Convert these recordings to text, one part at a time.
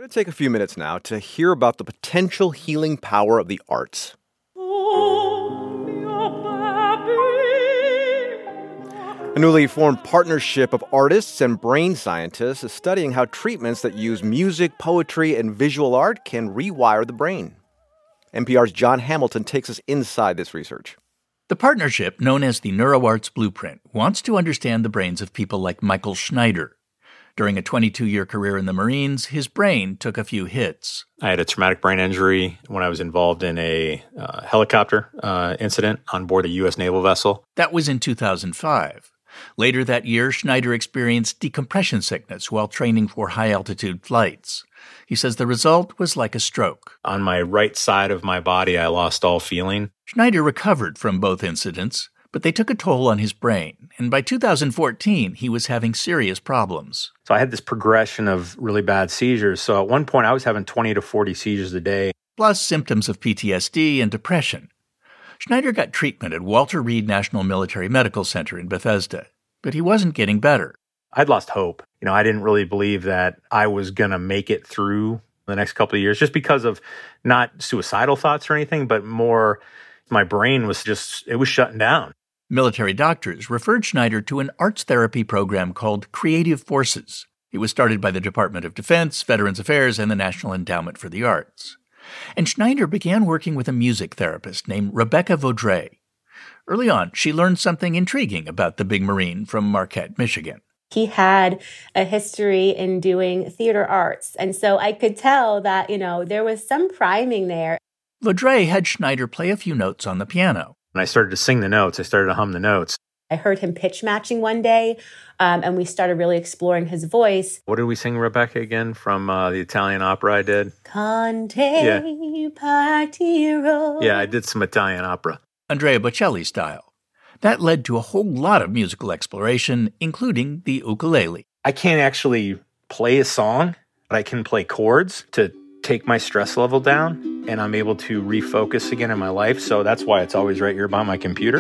We're going to take a few minutes now to hear about the potential healing power of the arts. A newly formed partnership of artists and brain scientists is studying how treatments that use music, poetry, and visual art can rewire the brain. NPR's John Hamilton takes us inside this research. The partnership, known as the NeuroArts Blueprint, wants to understand the brains of people like Michael Schneider. During a 22-year career in the Marines, his brain took a few hits. I had a traumatic brain injury when I was involved in a helicopter incident on board a U.S. naval vessel. That was in 2005. Later that year, Schneider experienced decompression sickness while training for high-altitude flights. He says the result was like a stroke. On my right side of my body, I lost all feeling. Schneider recovered from both incidents, but they took a toll on his brain, and by 2014, he was having serious problems. So I had this progression of really bad seizures. So at one point, I was having 20 to 40 seizures a day. Plus symptoms of PTSD and depression. Schneider got treatment at Walter Reed National Military Medical Center in Bethesda, but he wasn't getting better. I'd lost hope. I didn't really believe that I was going to make it through the next couple of years, just because of not suicidal thoughts or anything, but more my brain was it was shutting down. Military doctors referred Schneider to an arts therapy program called Creative Forces. It was started by the Department of Defense, Veterans Affairs, and the National Endowment for the Arts. And Schneider began working with a music therapist named Rebecca Vaudreuil. Early on, she learned something intriguing about the big Marine from Marquette, Michigan. He had a history in doing theater arts, and so I could tell that, there was some priming there. Vaudreuil had Schneider play a few notes on the piano. When I started to sing the notes, I started to hum the notes. I heard him pitch matching one day, and we started really exploring his voice. What did we sing, Rebecca, again, from the Italian opera I did? Conte partiro. Yeah, I did some Italian opera. Andrea Bocelli style. That led to a whole lot of musical exploration, including the ukulele. I can't actually play a song, but I can play chords to take my stress level down, and I'm able to refocus again in my life. So that's why it's always right here by my computer.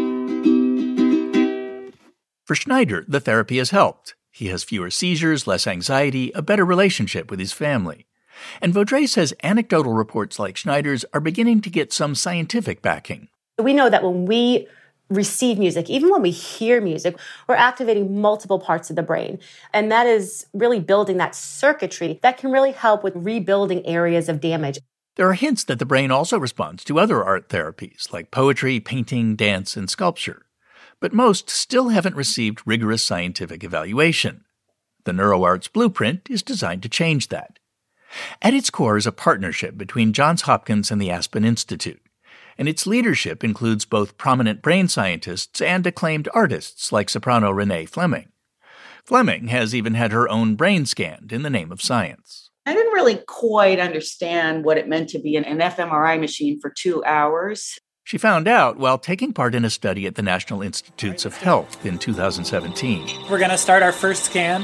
For Schneider, the therapy has helped. He has fewer seizures, less anxiety, a better relationship with his family. And Vaudreuil says anecdotal reports like Schneider's are beginning to get some scientific backing. We know that when we receive music, even when we hear music, we're activating multiple parts of the brain. And that is really building that circuitry that can really help with rebuilding areas of damage. There are hints that the brain also responds to other art therapies like poetry, painting, dance, and sculpture. But most still haven't received rigorous scientific evaluation. The NeuroArts Blueprint is designed to change that. At its core is a partnership between Johns Hopkins and the Aspen Institute, and its leadership includes both prominent brain scientists and acclaimed artists like soprano Renee Fleming. Fleming has even had her own brain scanned in the name of science. I didn't really quite understand what it meant to be in an fMRI machine for 2 hours. She found out while taking part in a study at the National Institutes of Health in 2017. We're going to start our first scan.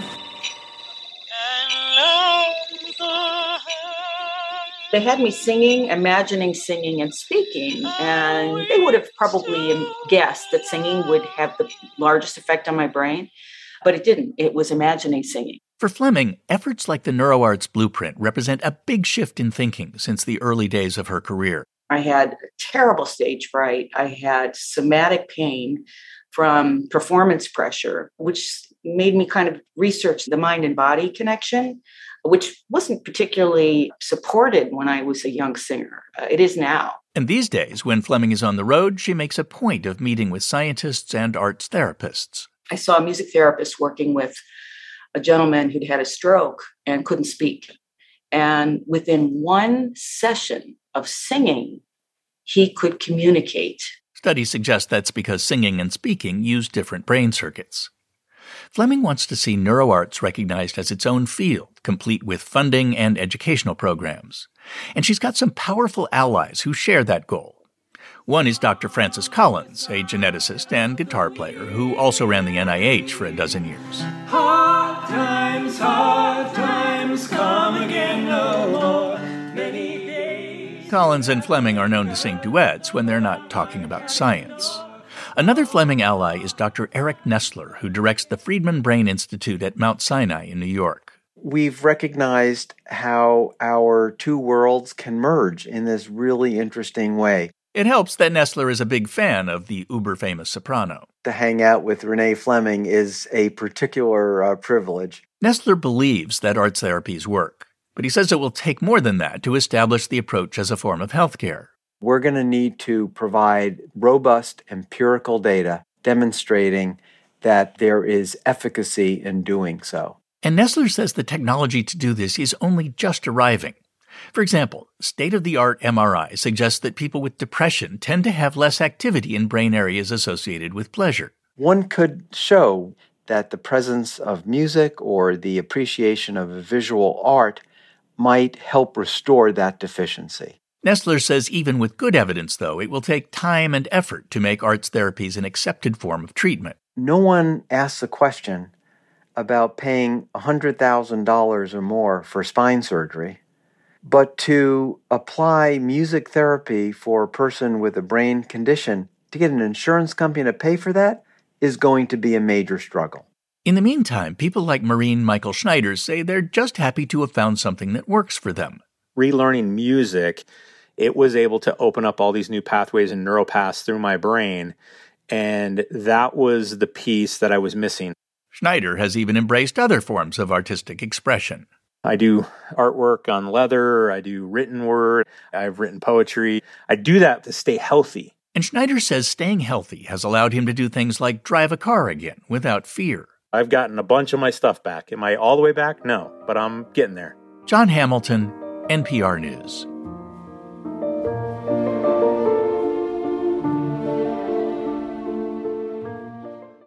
They had me singing, imagining singing and speaking, and they would have probably guessed that singing would have the largest effect on my brain, but it didn't. It was imagining singing. For Fleming, efforts like the NeuroArts Blueprint represent a big shift in thinking since the early days of her career. I had terrible stage fright. I had somatic pain from performance pressure, which made me kind of research the mind and body connection, which wasn't particularly supported when I was a young singer. It is now. And these days, when Fleming is on the road, she makes a point of meeting with scientists and arts therapists. I saw a music therapist working with a gentleman who'd had a stroke and couldn't speak. And within one session of singing, he could communicate. Studies suggest that's because singing and speaking use different brain circuits. Fleming wants to see neuroarts recognized as its own field, complete with funding and educational programs. And she's got some powerful allies who share that goal. One is Dr. Francis Collins, a geneticist and guitar player who also ran the NIH for a dozen years. Hard times come again no more. Many days. Collins and Fleming are known to sing duets when they're not talking about science. Another Fleming ally is Dr. Eric Nestler, who directs the Friedman Brain Institute at Mount Sinai in New York. we've recognized how our two worlds can merge in this really interesting way. It helps that Nestler is a big fan of the uber-famous soprano. To hang out with Renee Fleming is a particular privilege. Nestler believes that arts therapies work, but he says it will take more than that to establish the approach as a form of healthcare. We're going to need to provide robust empirical data demonstrating that there is efficacy in doing so. And Nestler says the technology to do this is only just arriving. For example, state-of-the-art MRI suggests that people with depression tend to have less activity in brain areas associated with pleasure. One could show that the presence of music or the appreciation of visual art might help restore that deficiency. Nestler says even with good evidence, though, it will take time and effort to make arts therapies an accepted form of treatment. No one asks a question about paying $100,000 or more for spine surgery, but to apply music therapy for a person with a brain condition, to get an insurance company to pay for that is going to be a major struggle. In the meantime, people like Marine Michael Schneider say they're just happy to have found something that works for them. Relearning music, it was able to open up all these new pathways and neural paths through my brain, and that was the piece that I was missing. Schneider has even embraced other forms of artistic expression. I do artwork on leather, I do written word, I've written poetry. I do that to stay healthy. And Schneider says staying healthy has allowed him to do things like drive a car again without fear. I've gotten a bunch of my stuff back. Am I all the way back? No, but I'm getting there. John Hamilton, NPR News.